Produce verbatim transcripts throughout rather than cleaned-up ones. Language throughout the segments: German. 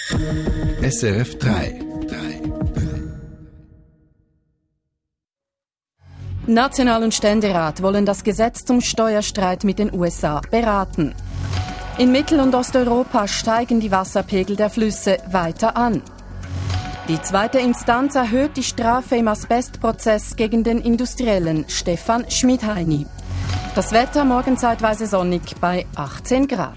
S R F drei. National- und Ständerat wollen das Gesetz zum Steuerstreit mit den U S A beraten. In Mittel- und Osteuropa steigen die Wasserpegel der Flüsse weiter an. Die zweite Instanz erhöht die Strafe im Asbestprozess gegen den Industriellen Stefan Schmidheiny. Das Wetter morgen zeitweise sonnig bei achtzehn Grad.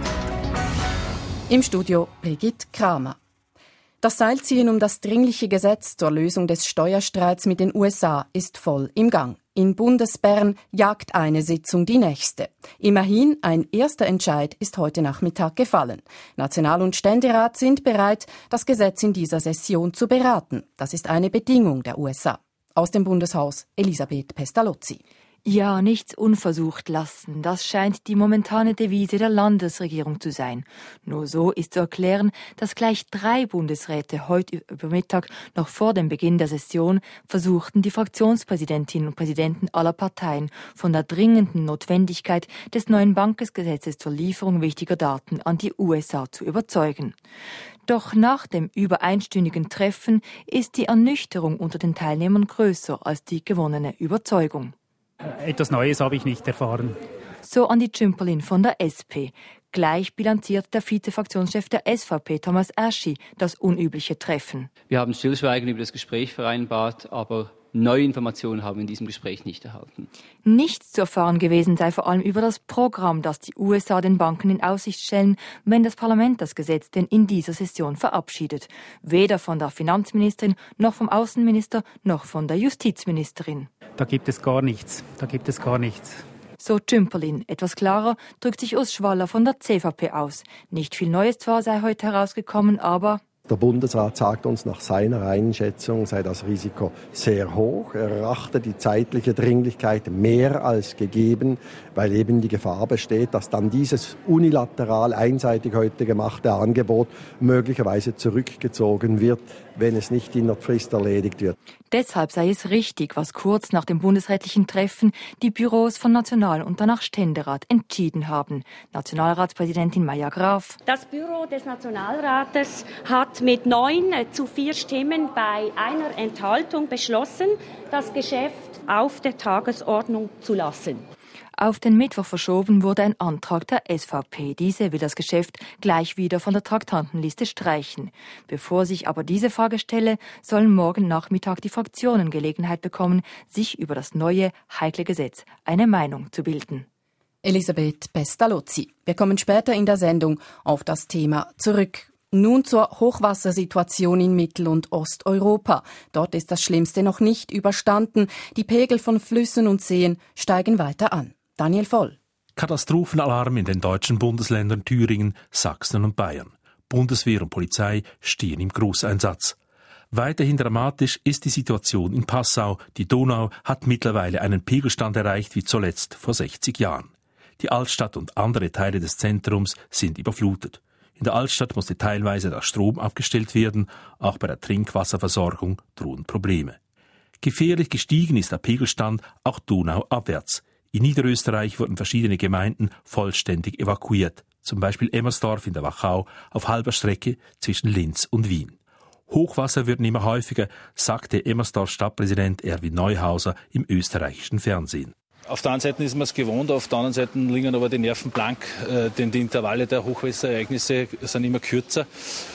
Im Studio Brigitte Kramer. Das Seilziehen um das dringliche Gesetz zur Lösung des Steuerstreits mit den U S A ist voll im Gang. In Bundesbern jagt eine Sitzung die nächste. Immerhin, ein erster Entscheid ist heute Nachmittag gefallen. National- und Ständerat sind bereit, das Gesetz in dieser Session zu beraten. Das ist eine Bedingung der U S A. Aus dem Bundeshaus Elisabeth Pestalozzi. Ja, nichts unversucht lassen, das scheint die momentane Devise der Landesregierung zu sein. Nur so ist zu erklären, dass gleich drei Bundesräte heute über Mittag, noch vor dem Beginn der Session, versuchten, die Fraktionspräsidentinnen und Präsidenten aller Parteien von der dringenden Notwendigkeit des neuen Bankgesetzes zur Lieferung wichtiger Daten an die U S A zu überzeugen. Doch nach dem über einstündigen Treffen ist die Ernüchterung unter den Teilnehmern größer als die gewonnene Überzeugung. Etwas Neues habe ich nicht erfahren. So Andi Tschümperlin von der S P. Gleich bilanziert der Vizefraktionschef der S V P, Thomas Aschi, das unübliche Treffen. Wir haben Stillschweigen über das Gespräch vereinbart, aber neue Informationen haben wir in diesem Gespräch nicht erhalten. Nichts zu erfahren gewesen sei vor allem über das Programm, das die U S A den Banken in Aussicht stellen, wenn das Parlament das Gesetz denn in dieser Session verabschiedet. Weder von der Finanzministerin, noch vom Außenminister, noch von der Justizministerin. Da gibt es gar nichts. Da gibt es gar nichts. So Tschümperlin. Etwas klarer drückt sich Urs Schwaller von der C V P aus. Nicht viel Neues zwar sei heute herausgekommen, aber... Der Bundesrat sagt uns, nach seiner Einschätzung sei das Risiko sehr hoch. Er erachtet die zeitliche Dringlichkeit mehr als gegeben, weil eben die Gefahr besteht, dass dann dieses unilateral einseitig heute gemachte Angebot möglicherweise zurückgezogen wird, wenn es nicht in der Frist erledigt wird. Deshalb sei es richtig, was kurz nach dem bundesrätlichen Treffen die Büros von National- und danach Ständerat entschieden haben. Nationalratspräsidentin Maja Graf. Das Büro des Nationalrates hat mit neun zu vier Stimmen bei einer Enthaltung beschlossen, das Geschäft auf der Tagesordnung zu lassen. Auf den Mittwoch verschoben wurde ein Antrag der S V P. Diese will das Geschäft gleich wieder von der Traktandenliste streichen. Bevor sich aber diese Frage stelle, sollen morgen Nachmittag die Fraktionen Gelegenheit bekommen, sich über das neue, heikle Gesetz eine Meinung zu bilden. Elisabeth Pestalozzi. Wir kommen später in der Sendung auf das Thema zurück. Nun zur Hochwassersituation in Mittel- und Osteuropa. Dort ist das Schlimmste noch nicht überstanden. Die Pegel von Flüssen und Seen steigen weiter an. Daniel Voll. Katastrophenalarm in den deutschen Bundesländern Thüringen, Sachsen und Bayern. Bundeswehr und Polizei stehen im Großeinsatz. Weiterhin dramatisch ist die Situation in Passau. Die Donau hat mittlerweile einen Pegelstand erreicht wie zuletzt vor sechzig Jahren. Die Altstadt und andere Teile des Zentrums sind überflutet. In der Altstadt musste teilweise der Strom abgestellt werden. Auch bei der Trinkwasserversorgung drohen Probleme. Gefährlich gestiegen ist der Pegelstand auch donauabwärts. In Niederösterreich wurden verschiedene Gemeinden vollständig evakuiert. Zum Beispiel Emmersdorf in der Wachau auf halber Strecke zwischen Linz und Wien. Hochwasser würden immer häufiger, sagte Emmersdorf Stadtpräsident Erwin Neuhauser im österreichischen Fernsehen. Auf der einen Seite ist man es gewohnt, auf der anderen Seite liegen aber die Nerven blank, denn die Intervalle der Hochwasserereignisse sind immer kürzer.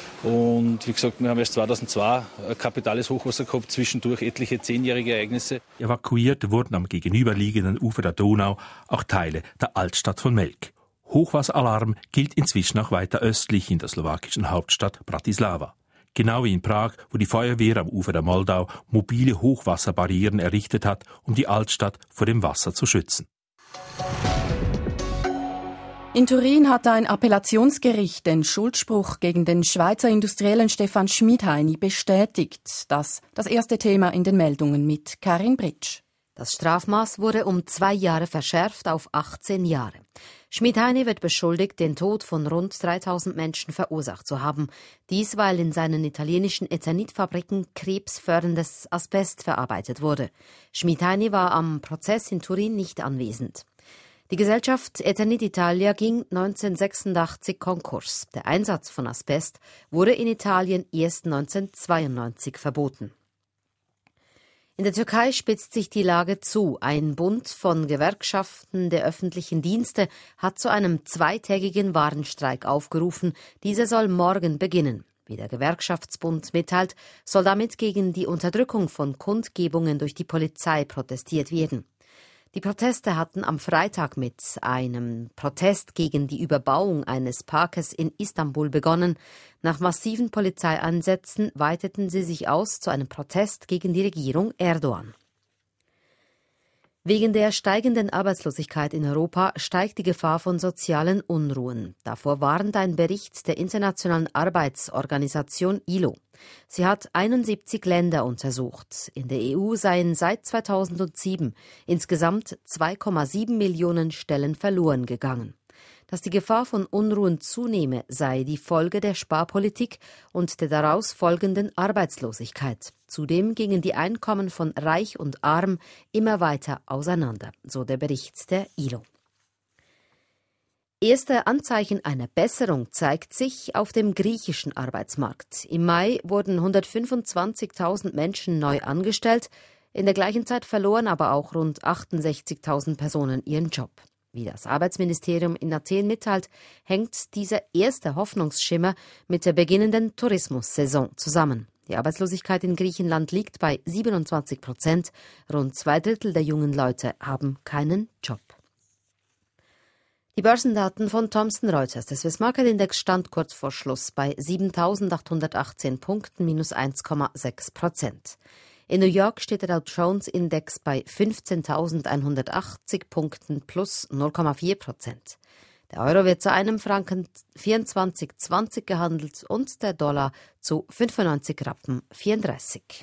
Und wie gesagt, wir haben erst zweitausendzwei ein kapitales Hochwasser gehabt, zwischendurch etliche zehnjährige Ereignisse. Evakuiert wurden am gegenüberliegenden Ufer der Donau auch Teile der Altstadt von Melk. Hochwasseralarm gilt inzwischen auch weiter östlich in der slowakischen Hauptstadt Bratislava. Genau wie in Prag, wo die Feuerwehr am Ufer der Moldau mobile Hochwasserbarrieren errichtet hat, um die Altstadt vor dem Wasser zu schützen. In Turin hat ein Appellationsgericht den Schuldspruch gegen den Schweizer Industriellen Stefan Schmidheiny bestätigt. Das das erste Thema in den Meldungen mit Karin Britsch. Das Strafmaß wurde um zwei Jahre verschärft auf achtzehn Jahre. Schmidheiny wird beschuldigt, den Tod von rund dreitausend Menschen verursacht zu haben. Dies, weil in seinen italienischen Eternitfabriken krebsförderndes Asbest verarbeitet wurde. Schmidheiny war am Prozess in Turin nicht anwesend. Die Gesellschaft Eternit Italia ging neunzehnhundertsechsundachtzig Konkurs. Der Einsatz von Asbest wurde in Italien erst neunzehnhundertzweiundneunzig verboten. In der Türkei spitzt sich die Lage zu. Ein Bund von Gewerkschaften der öffentlichen Dienste hat zu einem zweitägigen Warnstreik aufgerufen. Dieser soll morgen beginnen. Wie der Gewerkschaftsbund mitteilt, soll damit gegen die Unterdrückung von Kundgebungen durch die Polizei protestiert werden. Die Proteste hatten am Freitag mit einem Protest gegen die Überbauung eines Parkes in Istanbul begonnen. Nach massiven Polizeieinsätzen weiteten sie sich aus zu einem Protest gegen die Regierung Erdogan. Wegen der steigenden Arbeitslosigkeit in Europa steigt die Gefahr von sozialen Unruhen. Davor warnt ein Bericht der Internationalen Arbeitsorganisation I L O. Sie hat einundsiebzig Länder untersucht. In der E U seien seit zweitausendsieben insgesamt zwei Komma sieben Millionen Stellen verloren gegangen. Dass die Gefahr von Unruhen zunehme, sei die Folge der Sparpolitik und der daraus folgenden Arbeitslosigkeit. Zudem gingen die Einkommen von Reich und Arm immer weiter auseinander, so der Bericht der I L O. Erste Anzeichen einer Besserung zeigt sich auf dem griechischen Arbeitsmarkt. Im Mai wurden hundertfünfundzwanzigtausend Menschen neu angestellt. In der gleichen Zeit verloren aber auch rund achtundsechzigtausend Personen ihren Job. Wie das Arbeitsministerium in Athen mitteilt, hängt dieser erste Hoffnungsschimmer mit der beginnenden Tourismussaison zusammen. Die Arbeitslosigkeit in Griechenland liegt bei siebenundzwanzig Prozent. Rund zwei Drittel der jungen Leute haben keinen Job. Die Börsendaten von Thomson Reuters. Der Swiss Market Index stand kurz vor Schluss bei siebentausendachthundertachtzehn Punkten, minus eins Komma sechs Prozent. In New York steht der Dow Jones Index bei fünfzehntausendeinhundertachtzig Punkten, plus null Komma vier Prozent. Der Euro wird zu einem Franken vierundzwanzig Komma zwanzig gehandelt und der Dollar zu fünfundneunzig Rappen vierunddreißig.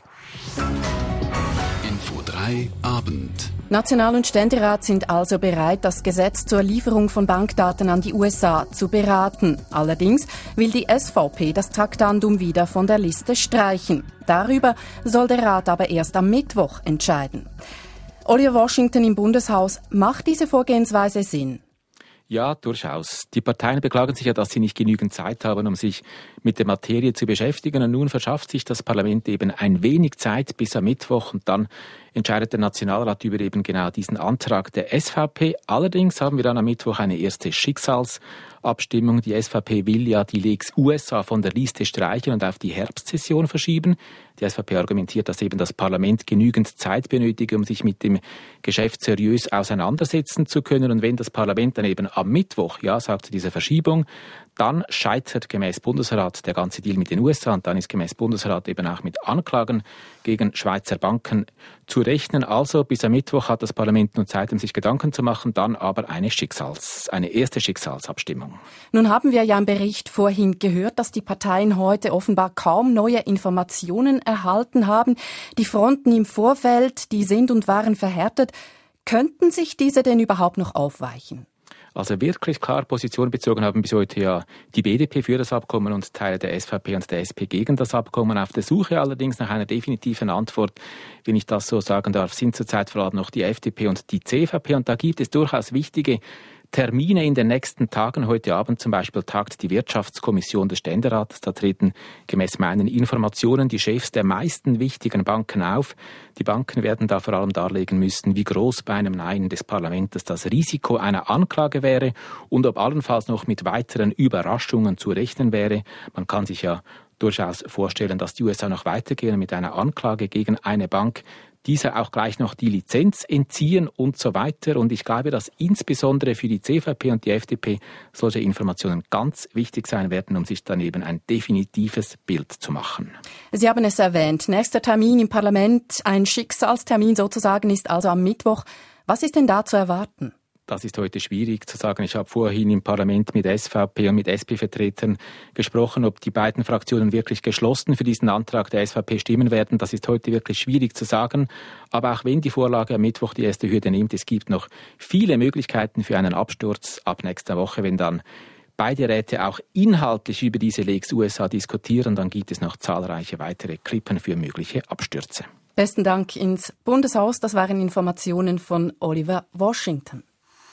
Info drei Abend. National- und Ständerat sind also bereit, das Gesetz zur Lieferung von Bankdaten an die U S A zu beraten. Allerdings will die S V P das Traktandum wieder von der Liste streichen. Darüber soll der Rat aber erst am Mittwoch entscheiden. Oliver Washington im Bundeshaus, macht diese Vorgehensweise Sinn? Ja, durchaus. Die Parteien beklagen sich ja, dass sie nicht genügend Zeit haben, um sich mit der Materie zu beschäftigen. Und nun verschafft sich das Parlament eben ein wenig Zeit bis am Mittwoch. Und dann entscheidet der Nationalrat über eben genau diesen Antrag der S V P. Allerdings haben wir dann am Mittwoch eine erste Schicksalsabstimmung. Die S V P will ja die Lex U S A von der Liste streichen und auf die Herbstsession verschieben. Die S V P argumentiert, dass eben das Parlament genügend Zeit benötige, um sich mit dem Geschäft seriös auseinandersetzen zu können. Und wenn das Parlament dann eben am Mittwoch ja sagt zu dieser Verschiebung, dann scheitert gemäß Bundesrat der ganze Deal mit den U S A und dann ist gemäß Bundesrat eben auch mit Anklagen gegen Schweizer Banken zu rechnen. Also bis am Mittwoch hat das Parlament nun Zeit, um sich Gedanken zu machen, dann aber eine Schicksals, eine erste Schicksalsabstimmung. Nun haben wir ja im Bericht vorhin gehört, dass die Parteien heute offenbar kaum neue Informationen erhalten haben. Die Fronten im Vorfeld, die sind und waren verhärtet. Könnten sich diese denn überhaupt noch aufweichen? Also wirklich klar Position bezogen haben bis heute ja die B D P für das Abkommen und Teile der S V P und der S P gegen das Abkommen. Auf der Suche allerdings nach einer definitiven Antwort, wenn ich das so sagen darf, sind zurzeit vor allem noch die F D P und die C V P. Und da gibt es durchaus wichtige Termine in den nächsten Tagen. Heute Abend zum Beispiel tagt die Wirtschaftskommission des Ständerates. Da treten gemäß meinen Informationen die Chefs der meisten wichtigen Banken auf. Die Banken werden da vor allem darlegen müssen, wie groß bei einem Nein des Parlaments das Risiko einer Anklage wäre und ob allenfalls noch mit weiteren Überraschungen zu rechnen wäre. Man kann sich ja durchaus vorstellen, dass die U S A noch weitergehen mit einer Anklage gegen eine Bank, dieser auch gleich noch die Lizenz entziehen und so weiter. Und ich glaube, dass insbesondere für die C V P und die F D P solche Informationen ganz wichtig sein werden, um sich dann eben ein definitives Bild zu machen. Sie haben es erwähnt. Nächster Termin im Parlament, ein Schicksalstermin sozusagen, ist also am Mittwoch. Was ist denn da zu erwarten? Das ist heute schwierig zu sagen. Ich habe vorhin im Parlament mit S V P und mit S P-Vertretern gesprochen, ob die beiden Fraktionen wirklich geschlossen für diesen Antrag der S V P stimmen werden. Das ist heute wirklich schwierig zu sagen. Aber auch wenn die Vorlage am Mittwoch die erste Hürde nimmt, es gibt noch viele Möglichkeiten für einen Absturz ab nächster Woche, wenn dann beide Räte auch inhaltlich über diese Lex U S A diskutieren. Dann gibt es noch zahlreiche weitere Klippen für mögliche Abstürze. Besten Dank ins Bundeshaus. Das waren Informationen von Oliver Washington.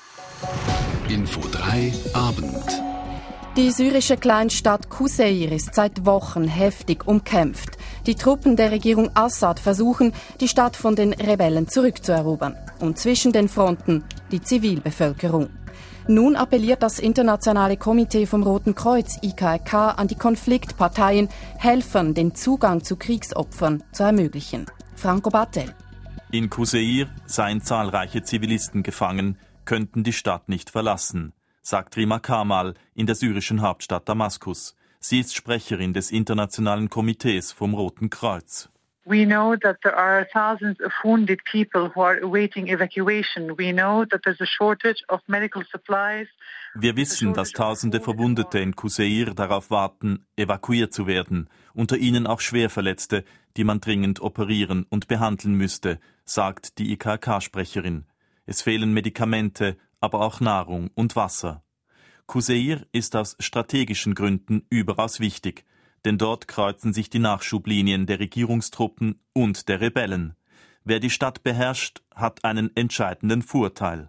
Info drei Abend. Die syrische Kleinstadt Kuseyir ist seit Wochen heftig umkämpft. Die Truppen der Regierung Assad versuchen, die Stadt von den Rebellen zurückzuerobern. Und zwischen den Fronten die Zivilbevölkerung. Nun appelliert das Internationale Komitee vom Roten Kreuz I K R K an die Konfliktparteien, Helfern den Zugang zu Kriegsopfern zu ermöglichen. Franco Battel. In Kuseyir seien zahlreiche Zivilisten gefangen, könnten die Stadt nicht verlassen, sagt Rima Kamal in der syrischen Hauptstadt Damaskus. Sie ist Sprecherin des Internationalen Komitees vom Roten Kreuz. We know that there are thousands of wounded people who are awaiting evacuation. We know that there's a shortage of medical supplies. Wir wissen, dass tausende Verwundete in Kuseyir darauf warten, evakuiert zu werden, unter ihnen auch Schwerverletzte, die man dringend operieren und behandeln müsste, sagt die I K R K-Sprecherin. Es fehlen Medikamente, aber auch Nahrung und Wasser. Kuseyir ist aus strategischen Gründen überaus wichtig, denn dort kreuzen sich die Nachschublinien der Regierungstruppen und der Rebellen. Wer die Stadt beherrscht, hat einen entscheidenden Vorteil.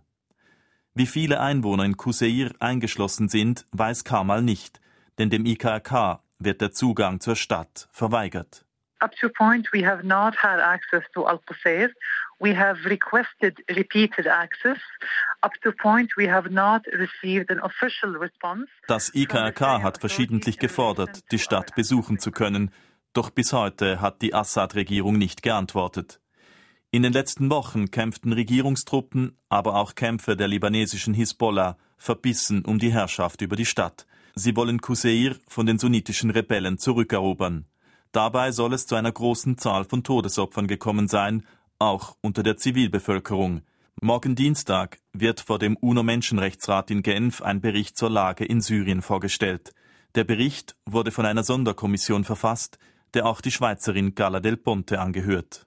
Wie viele Einwohner in Kuseyir eingeschlossen sind, weiß Kamal nicht, denn dem I K R K wird der Zugang zur Stadt verweigert. Up to a point we have not had access to Al-Qusayr. We have requested repeated access. Up to a point we have not received an official response. Das I K R K hat verschiedentlich gefordert, die Stadt besuchen zu können, doch bis heute hat die Assad-Regierung nicht geantwortet. In den letzten Wochen kämpften Regierungstruppen, aber auch Kämpfer der libanesischen Hisbollah verbissen um die Herrschaft über die Stadt. Sie wollen Kuseyir von den sunnitischen Rebellen zurückerobern. Dabei soll es zu einer großen Zahl von Todesopfern gekommen sein, auch unter der Zivilbevölkerung. Morgen Dienstag wird vor dem UNO-Menschenrechtsrat in Genf ein Bericht zur Lage in Syrien vorgestellt. Der Bericht wurde von einer Sonderkommission verfasst, der auch die Schweizerin Gala Del Ponte angehört.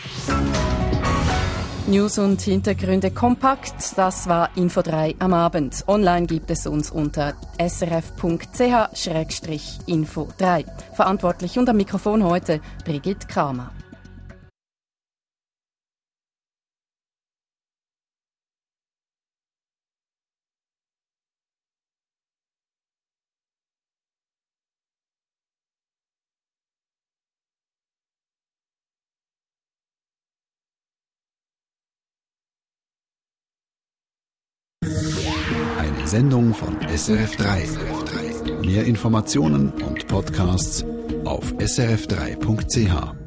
News und Hintergründe kompakt, das war Info drei am Abend. Online gibt es uns unter s r f punkt c h schrägstrich info drei. Verantwortlich und am Mikrofon heute Brigitte Kramer. Eine Sendung von S R F drei. Mehr Informationen und Podcasts auf s r f drei punkt c h.